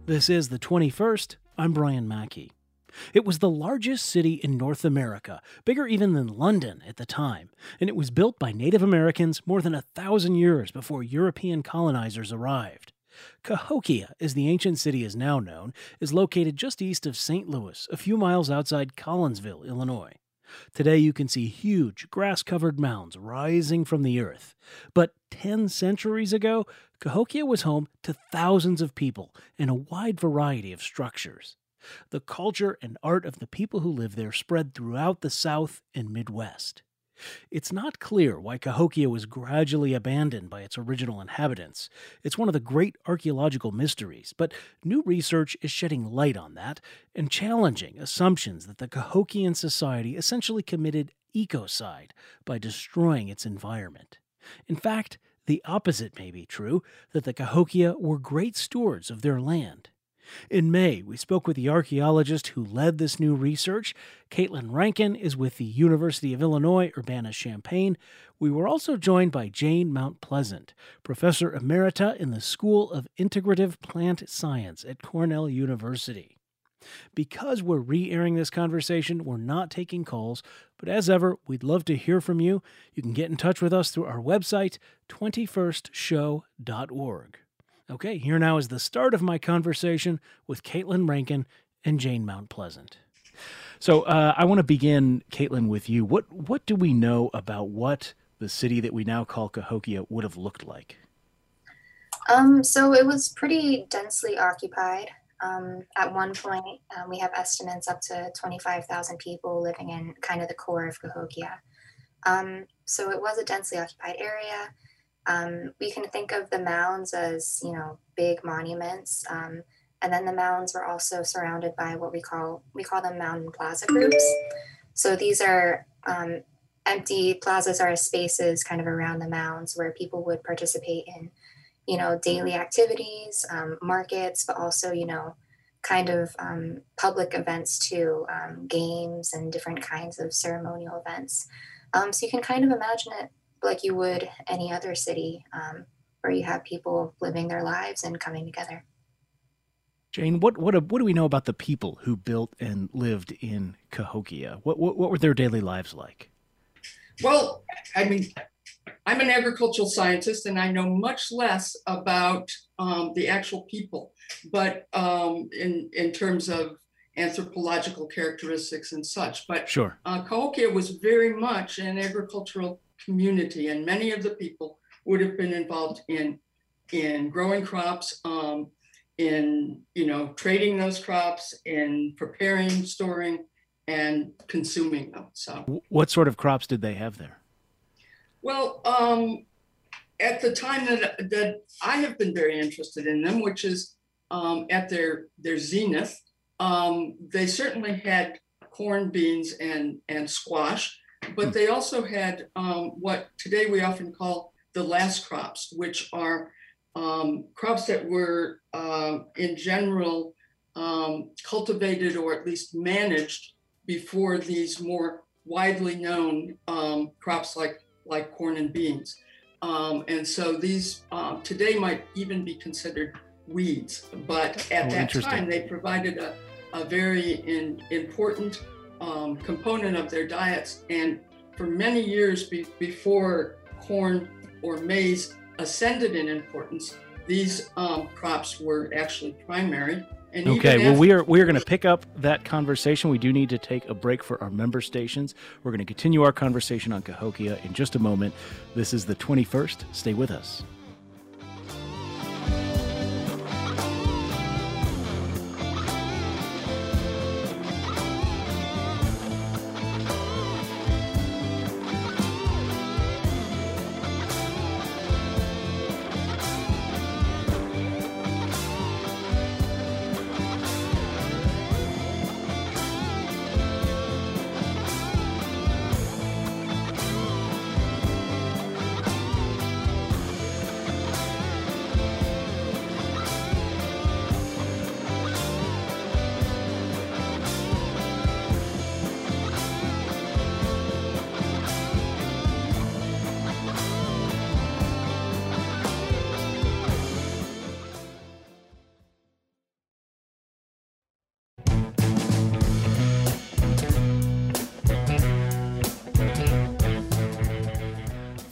This is the 21st. I'm Brian Mackey. It was the largest city in North America, bigger even than London at the time, and it was built by Native Americans more than 1,000 years before European colonizers arrived. Cahokia, as the ancient city is now known, is located just east of St. Louis, a few miles outside Collinsville, Illinois. Today you can see huge, grass-covered mounds rising from the earth. But 10 centuries ago, Cahokia was home to thousands of people and a wide variety of structures. The culture and art of the people who live there spread throughout the South and Midwest. It's not clear why Cahokia was gradually abandoned by its original inhabitants. It's one of the great archaeological mysteries, but new research is shedding light on that and challenging assumptions that the Cahokian society essentially committed ecocide by destroying its environment. In fact, the opposite may be true, that the Cahokia were great stewards of their land. In May, we spoke with the archaeologist who led this new research. Caitlin Rankin is with the University of Illinois Urbana-Champaign. We were also joined by Jane Mount Pleasant, Professor Emerita in the School of Integrative Plant Science at Cornell University. Because we're re-airing this conversation, we're not taking calls, but as ever, we'd love to hear from you. You can get in touch with us through our website, 21stshow.org. Okay, here now is the start of my conversation with Caitlin Rankin and Jane Mount Pleasant. So I want to begin, Caitlin, with you. What do we know about what the city that we now call Cahokia would have looked like? So it was pretty densely occupied. At one point, we have estimates up to 25,000 people living in kind of the core of Cahokia. So it was a densely occupied area. We can think of the mounds as, big monuments. And then the mounds were also surrounded by what we call them mountain plaza groups. So these are empty plazas are spaces kind of around the mounds where people would participate in, daily activities, markets, but also, kind of public events too, games and different kinds of ceremonial events. So you can kind of imagine it like you would any other city where you have people living their lives and coming together. Jane, what do we know about the people who built and lived in Cahokia? What were their daily lives like? Well, I'm an agricultural scientist, and I know much less about the actual people, but in terms of anthropological characteristics and such. But sure. Cahokia was very much an agricultural community, and many of the people would have been involved in growing crops, in trading those crops, in preparing, storing, and consuming them. So, what sort of crops did they have there? Well, at the time that I have been very interested in them, which is at their zenith, they certainly had corn, beans, and squash. But they also had what today we often call the last crops, which are crops that were in general cultivated or at least managed before these more widely known crops like corn and beans. And so these today might even be considered weeds. But at that time, they provided a very important component of their diets, and for many years before corn or maize ascended in importance, these crops were actually primary. And okay, well, we are going to pick up that conversation. We do need to take a break for our member stations. We're going to continue our conversation on Cahokia in just a moment. This is the 21st. Stay with us.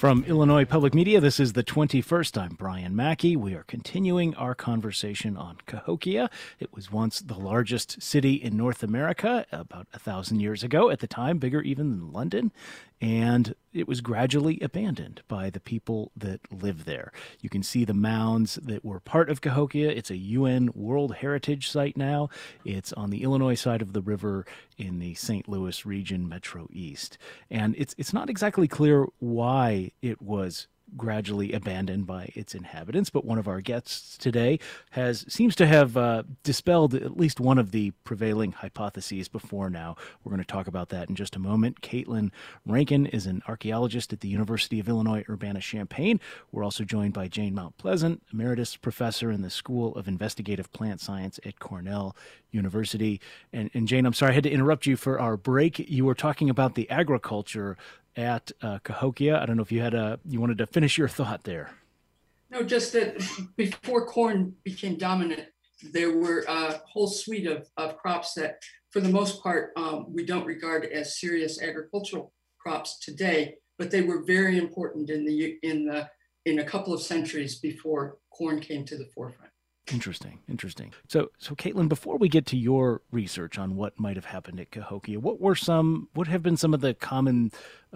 From Illinois Public Media, this is the 21st. I'm Brian Mackey. We are continuing our conversation on Cahokia. It was once the largest city in North America about 1,000 years ago, at the time bigger even than London, and it was gradually abandoned by the people that live there. You can see the mounds that were part of Cahokia. It's a UN World Heritage Site now. It's on the Illinois side of the river in the St. Louis region, Metro East. And it's not exactly clear why it was gradually abandoned by its inhabitants, but one of our guests today seems to have dispelled at least one of the prevailing hypotheses before now. We're going to talk about that in just a moment. Caitlin Rankin is an archaeologist at the University of Illinois Urbana-Champaign. We're also joined by Jane Mount Pleasant, emeritus professor in the School of Investigative Plant Science at Cornell University. And Jane, I'm sorry, I had to interrupt you for our break. You were talking about the agriculture at Cahokia. I don't know if you wanted to finish your thought there. No, just that before corn became dominant, there were a whole suite of crops that, for the most part, we don't regard as serious agricultural crops today, but they were very important in a couple of centuries before corn came to the forefront. Interesting. So Caitlin, before we get to your research on what might have happened at Cahokia, what have been some of the common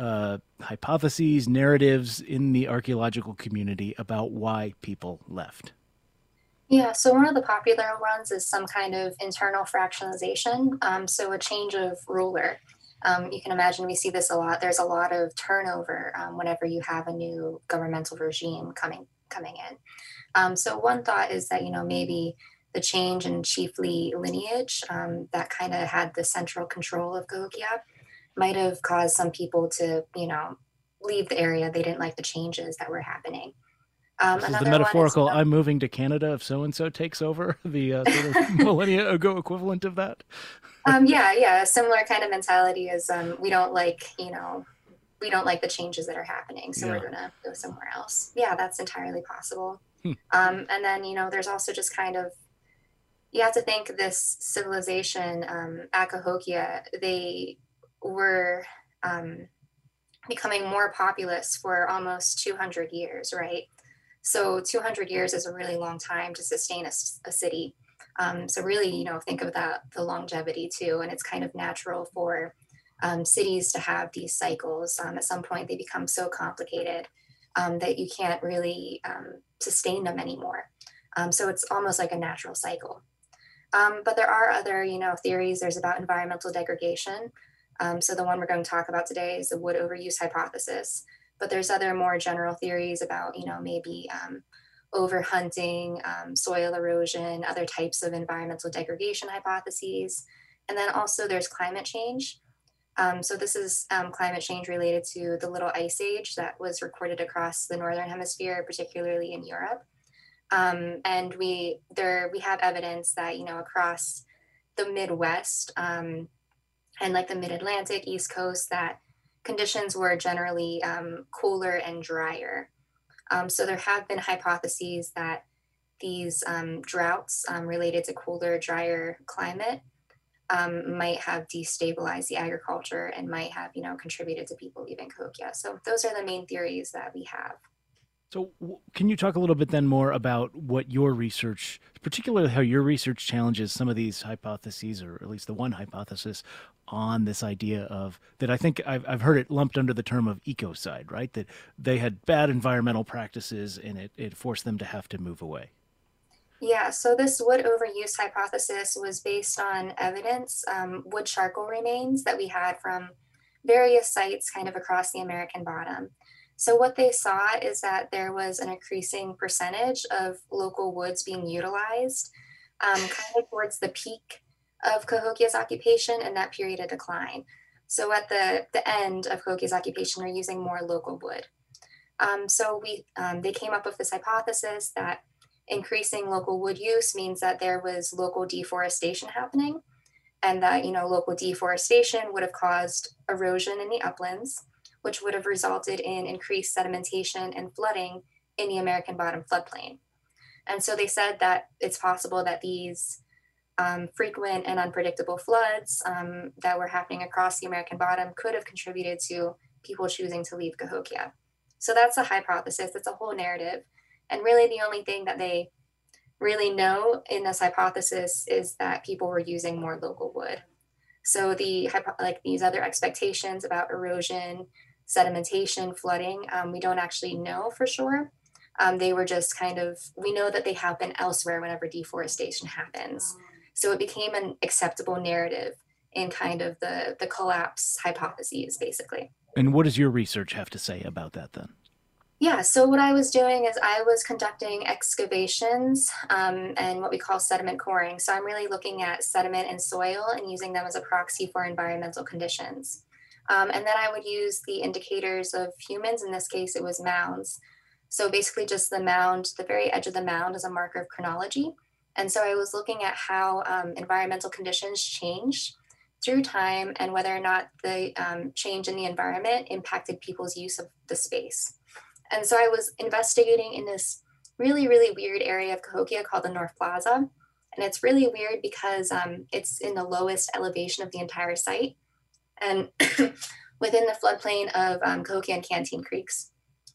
hypotheses, narratives in the archaeological community about why people left? Yeah, so one of the popular ones is some kind of internal fractionalization. So a change of ruler. You can imagine we see this a lot. There's a lot of turnover whenever you have a new governmental regime coming in. So one thought is that, maybe the change in chiefly lineage that kind of had the central control of Cahokia might have caused some people to, leave the area. They didn't like the changes that were happening. This is the metaphorical, I'm moving to Canada if so-and-so takes over, the sort of millennia ago equivalent of that. Yeah, a similar kind of mentality is we don't like the changes that are happening, so we're going to go somewhere else. Yeah, that's entirely possible. And then, there's also just kind of, you have to think this civilization at Cahokia, they were becoming more populous for almost 200 years, right? So 200 years is a really long time to sustain a city. So really, think of the longevity too, and it's kind of natural for cities to have these cycles. At some point, they become so complicated that you can't really sustain them anymore. So it's almost like a natural cycle. But there are other, theories. There's about environmental degradation. So the one we're going to talk about today is the wood overuse hypothesis. But there's other more general theories about, maybe overhunting, soil erosion, other types of environmental degradation hypotheses. And then also there's climate change. So this is climate change related to the Little Ice Age that was recorded across the Northern Hemisphere, particularly in Europe. And we have evidence that, across the Midwest and like the Mid-Atlantic, East Coast, that conditions were generally cooler and drier. So there have been hypotheses that these droughts related to cooler, drier climate might have destabilized the agriculture and might have, contributed to people leaving Cahokia. So those are the main theories that we have. So can you talk a little bit then more about what your research, particularly how your research challenges some of these hypotheses, or at least the one hypothesis on this idea of, that I think I've heard it lumped under the term of ecocide, right? That they had bad environmental practices and it forced them to have to move away. Yeah, so this wood overuse hypothesis was based on evidence, wood charcoal remains that we had from various sites kind of across the American bottom. So what they saw is that there was an increasing percentage of local woods being utilized kind of towards the peak of Cahokia's occupation and that period of decline. So at the end of Cahokia's occupation, they're using more local wood. So they came up with this hypothesis that increasing local wood use means that there was local deforestation happening, and that, local deforestation would have caused erosion in the uplands, which would have resulted in increased sedimentation and flooding in the American bottom floodplain. And so they said that it's possible that these frequent and unpredictable floods that were happening across the American bottom could have contributed to people choosing to leave Cahokia. So that's a hypothesis. It's a whole narrative. And really the only thing that they really know in this hypothesis is that people were using more local wood. So like these other expectations about erosion, sedimentation, flooding, we don't actually know for sure. They were just kind of, we know that they happen elsewhere whenever deforestation happens. So it became an acceptable narrative in kind of the collapse hypotheses, basically. And what does your research have to say about that then? Yeah, so what I was doing is I was conducting excavations and what we call sediment coring. So I'm really looking at sediment and soil and using them as a proxy for environmental conditions. And then I would use the indicators of humans. In this case, it was mounds. So basically just the mound, the very edge of the mound is a marker of chronology. And so I was looking at how environmental conditions changed through time and whether or not the change in the environment impacted people's use of the space. And so I was investigating in this really, really weird area of Cahokia called the North Plaza. And it's really weird because it's in the lowest elevation of the entire site and within the floodplain of Cahokia and Canteen Creeks.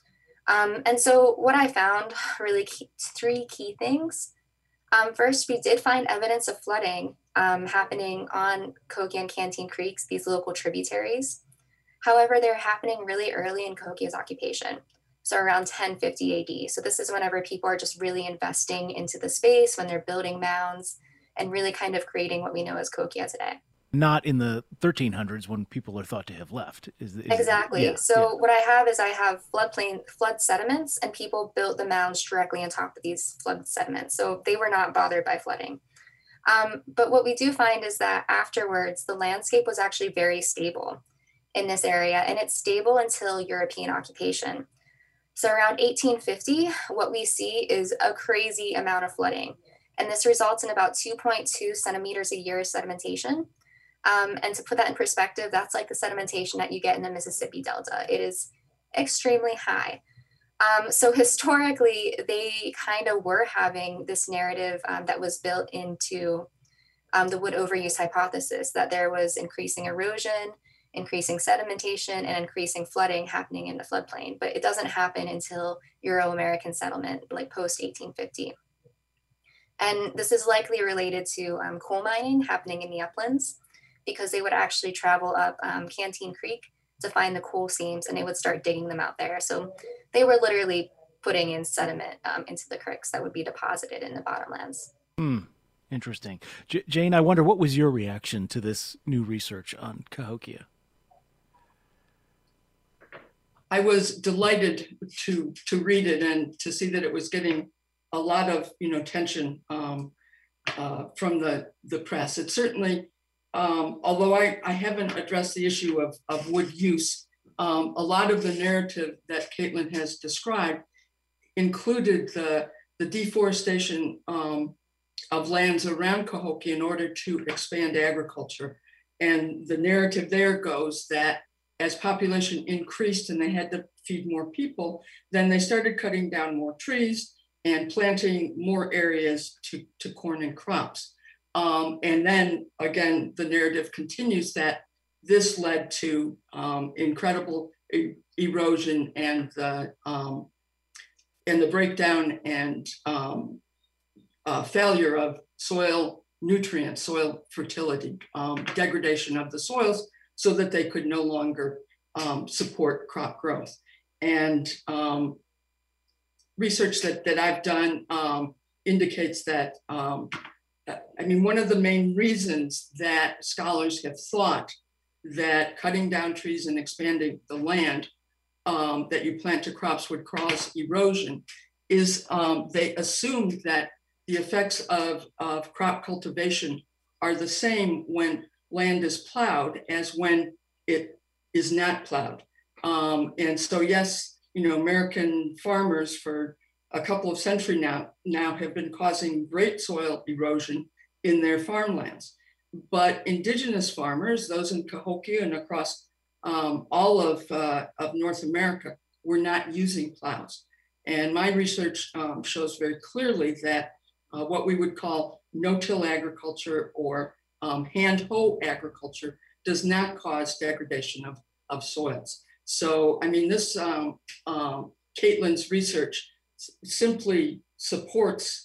And so what I found really three key things. First, we did find evidence of flooding happening on Cahokia and Canteen Creeks, these local tributaries. However, they're happening really early in Cahokia's occupation. So around 1050 AD. So this is whenever people are just really investing into the space, when they're building mounds and really kind of creating what we know as Cahokia today. Not in the 1300s when people are thought to have left. Exactly. What I have is I have flood sediments, and people built the mounds directly on top of these flood sediments. So they were not bothered by flooding. But what we do find is that afterwards, the landscape was actually very stable in this area, and it's stable until European occupation. So around 1850, what we see is a crazy amount of flooding. And this results in about 2.2 centimeters a year of sedimentation. And to put that in perspective, that's like the sedimentation that you get in the Mississippi Delta. It is extremely high. So historically, they kind of were having this narrative that was built into the wood overuse hypothesis, that there was increasing erosion, increasing sedimentation, and increasing flooding happening in the floodplain. But it doesn't happen until Euro-American settlement, like post-1850. And this is likely related to coal mining happening in the uplands, because they would actually travel up Canteen Creek to find the coal seams, and they would start digging them out there. So they were literally putting in sediment into the creeks that would be deposited in the bottomlands. Interesting. Jane, I wonder, what was your reaction to this new research on Cahokia? I was delighted to read it and to see that it was getting a lot of attention from the press. It certainly, although I haven't addressed the issue of wood use, a lot of the narrative that Caitlin has described included the deforestation of lands around Cahokia in order to expand agriculture. And the narrative there goes that as population increased and they had to feed more people, then they started cutting down more trees and planting more areas to corn and crops. And then again, the narrative continues that this led to incredible erosion and the breakdown and failure of soil nutrients, soil fertility, degradation of the soils, so that they could no longer support crop growth. And research that I've done indicates that, one of the main reasons that scholars have thought that cutting down trees and expanding the land that you plant to crops would cause erosion is they assumed that the effects of crop cultivation are the same when land is plowed as when it is not plowed. And so, yes, American farmers for a couple of centuries now have been causing great soil erosion in their farmlands. But indigenous farmers, those in Cahokia and across all of North America, were not using plows. And my research shows very clearly that what we would call no-till agriculture or hand-hoe agriculture does not cause degradation of soils. So, I mean, this Caitlin's research simply supports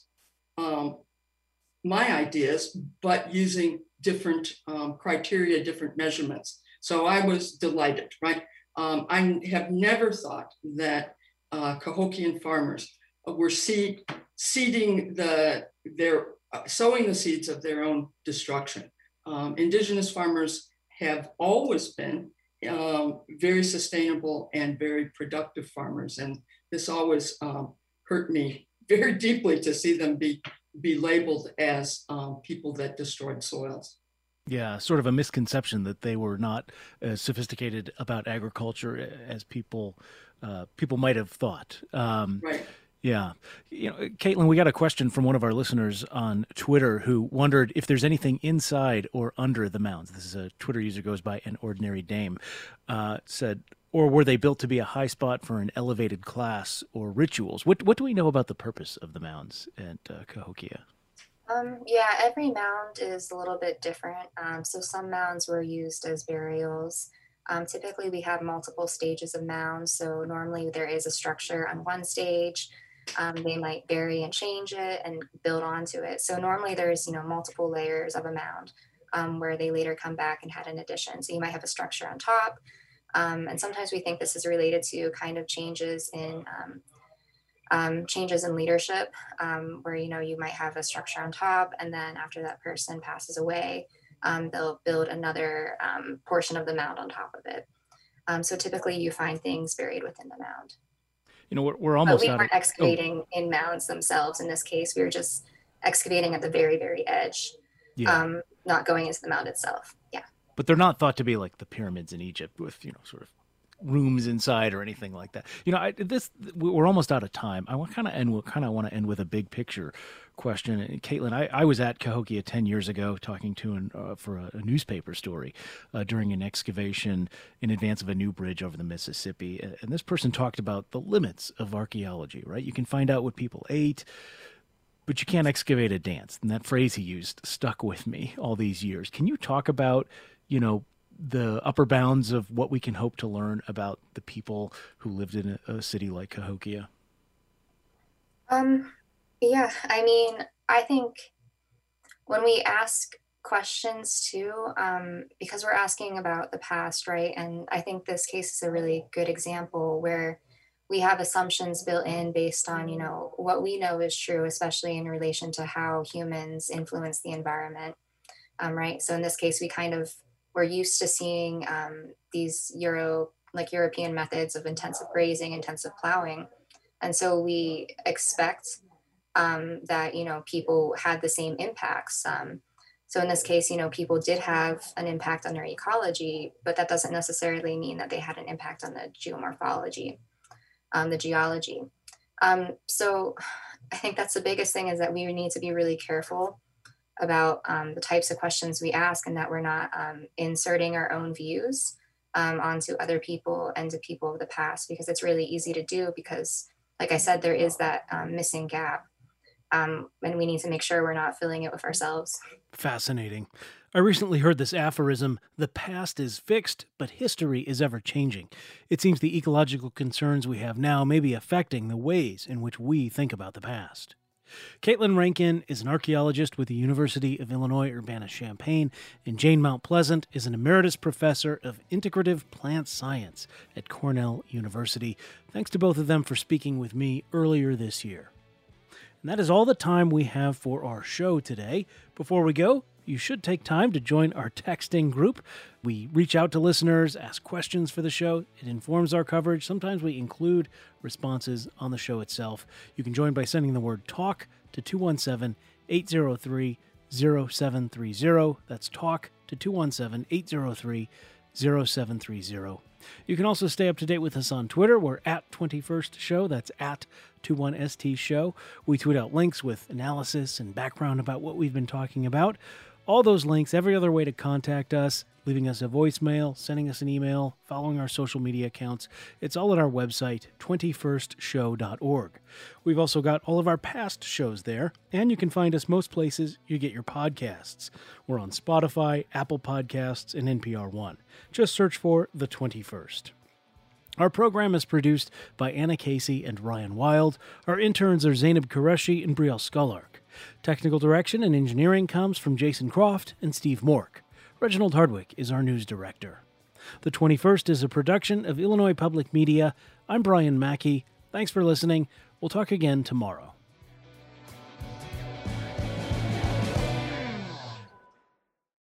my ideas, but using different criteria, different measurements. So I was delighted, right? I have never thought that Cahokian farmers were sowing the seeds of their own destruction. Indigenous farmers have always been very sustainable and very productive farmers, and this always hurt me very deeply to see them be labeled as people that destroyed soils. Yeah, sort of a misconception that they were not as sophisticated about agriculture as people might have thought. Right. Yeah. Caitlin, we got a question from one of our listeners on Twitter who wondered if there's anything inside or under the mounds. This is a Twitter user goes by An Ordinary Dame. Said, or were they built to be a high spot for an elevated class or rituals? What do we know about the purpose of the mounds at Cahokia? Yeah, every mound is a little bit different. So some mounds were used as burials. Typically, we have multiple stages of mounds. So normally there is a structure on one stage. They might bury and change it and build onto it. So normally there's multiple layers of a mound where they later come back and had an addition. So you might have a structure on top. And sometimes we think this is related to kind of changes in leadership, where you might have a structure on top, and then after that person passes away, they'll build another portion of the mound on top of it. So typically, you find things buried within the mound. We're almost. But we weren't excavating in mounds themselves. In this case, we were just excavating at the very, very edge, not going into the mound itself. Yeah. But they're not thought to be like the pyramids in Egypt with sort of rooms inside or anything like that. We're almost out of time. I want to end with a big picture question. And Caitlin, I was at Cahokia 10 years ago talking to for a newspaper story during an excavation in advance of a new bridge over the Mississippi. And this person talked about the limits of archaeology, right? You can find out what people ate, but you can't excavate a dance. And that phrase he used stuck with me all these years. Can you talk about, the upper bounds of what we can hope to learn about the people who lived in a city like Cahokia? Yeah, I mean, I think when we ask questions too, because we're asking about the past, right? And I think this case is a really good example where we have assumptions built in based on, what we know is true, especially in relation to how humans influence the environment, right? So in this case, we're used to seeing these European methods of intensive grazing, intensive plowing. And so we expect that, people had the same impacts. So in this case, people did have an impact on their ecology, but that doesn't necessarily mean that they had an impact on the geomorphology, the geology. So I think that's the biggest thing, is that we need to be really careful about the types of questions we ask, and that we're not inserting our own views onto other people and to people of the past, because it's really easy to do, because like I said, there is that missing gap, and we need to make sure we're not filling it with ourselves. Fascinating. I recently heard this aphorism: the past is fixed, but history is ever changing. It seems the ecological concerns we have now may be affecting the ways in which we think about the past. Caitlin Rankin is an archaeologist with the University of Illinois Urbana-Champaign, and Jane Mount Pleasant is an emeritus professor of integrative plant science at Cornell University. Thanks to both of them for speaking with me earlier this year. And that is all the time we have for our show today. Before we go, you should take time to join our texting group. We reach out to listeners, ask questions for the show. It informs our coverage. Sometimes we include responses on the show itself. You can join by sending the word TALK to 217-803-0730. That's TALK to 217-803-0730. You can also stay up to date with us on Twitter. We're at 21st Show. That's at 21ST Show. We tweet out links with analysis and background about what we've been talking about. All those links, every other way to contact us, leaving us a voicemail, sending us an email, following our social media accounts, it's all at our website, 21stshow.org. We've also got all of our past shows there, and you can find us most places you get your podcasts. We're on Spotify, Apple Podcasts, and NPR One. Just search for The 21st. Our program is produced by Anna Casey and Ryan Wild. Our interns are Zainab Qureshi and Brielle Skollark. Technical direction and engineering comes from Jason Croft and Steve Mork. Reginald Hardwick is our news director. The 21st is a production of Illinois Public Media. I'm Brian Mackey. Thanks for listening. We'll talk again tomorrow.